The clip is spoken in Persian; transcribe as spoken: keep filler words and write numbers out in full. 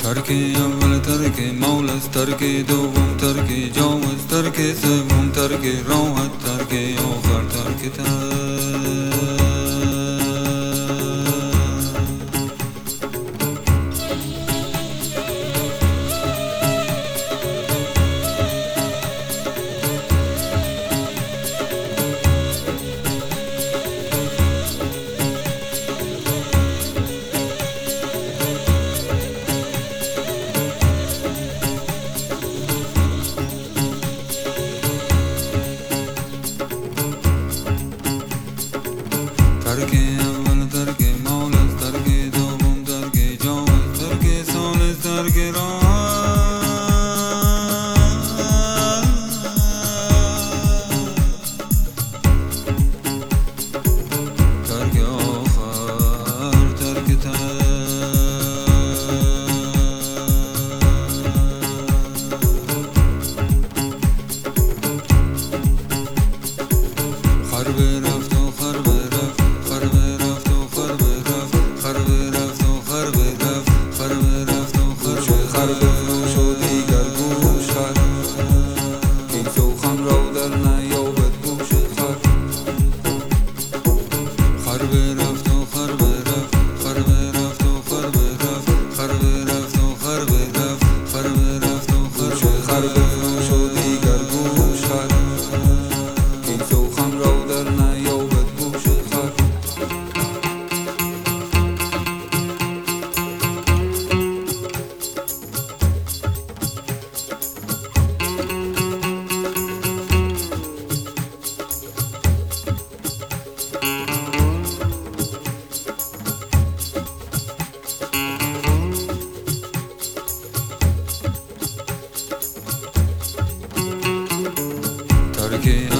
ترک اول ترک مول است، ترک دوم ترک جام است، ترک سوم ترک راحت، ترک آخر ترک تر. ترک اول ترک مال است، ترک دوم ترک جام است، ترک ثالث ترک راحت، ترک آخر ترک تر. خرب رفت و خرب رفت، خرب رفت و خرب رفت، خرب رفت و خرب رفت، خرب رفت و خرب خرب فروش و دیگر گوش خر، این سوخن را در نیابد گوش خر. خرب رفت و خرب رفت، خرب رفت و خرب رفت، خرب رفت و خرب رفت، خرب رفت و خرب خرب فروش و دیگر گوش خر، این سوخن را در نیابد گوش خر. ترک